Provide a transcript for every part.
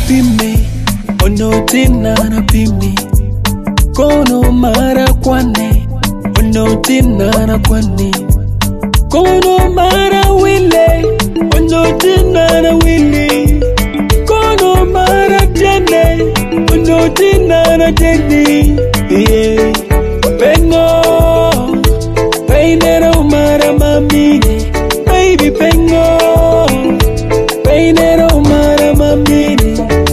pime, onotina na pimi. Kono mara kwane, onotina na kwane. Kono mara wile, onotina na wili. Kono mara jene, onotina na jeni. Yeah. Pengo, peinero mara mamini. Baby pengo, peinero mara mamini.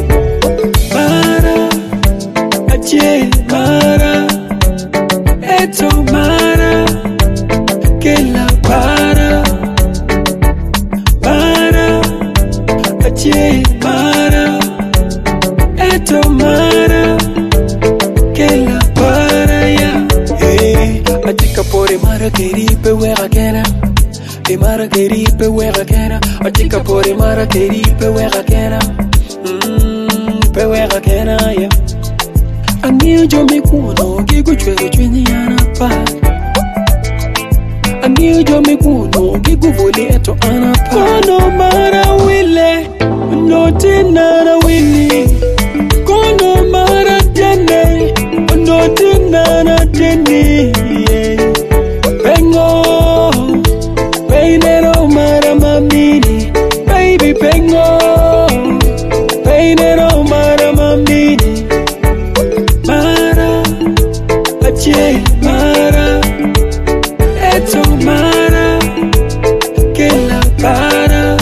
Mara, ache mara, eto mara, que la para. Mara, ache mara, eto mara, que la para ya. Hey, atika pore mara keripe wera kena. E mara keripe wera kena. Atika pore mara keripe wera kena. Pe wera kena ya. Angiyo jomi kuno gigu chwero chwenye anapa. Angiyo jomi kuno gigu voli eto anapa. Kono mara wile, notina na wili. Kono mara jene, notina na jeni. Pengo, peinero mara mamini. Baby pengo, peinero mara mamini. Mara, ache mara, eto mara, que la para.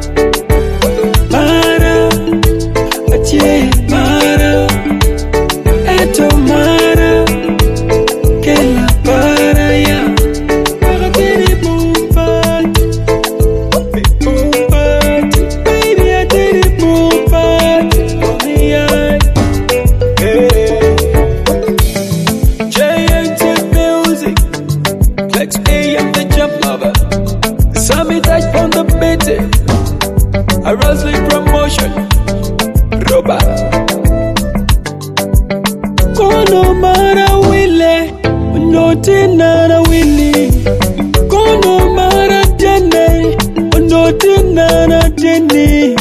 Mara, ache mara, eto mara, que la para ya. Para tiri bumpati, baby I tiri bumpati, oh yeah. JNT Music, Flex A, I'm the jump lover. Sammy touch on the beat. A Rosley promotion. Roba. Kono mara wile, notina na wili. Kono mara jene, notina na jeni.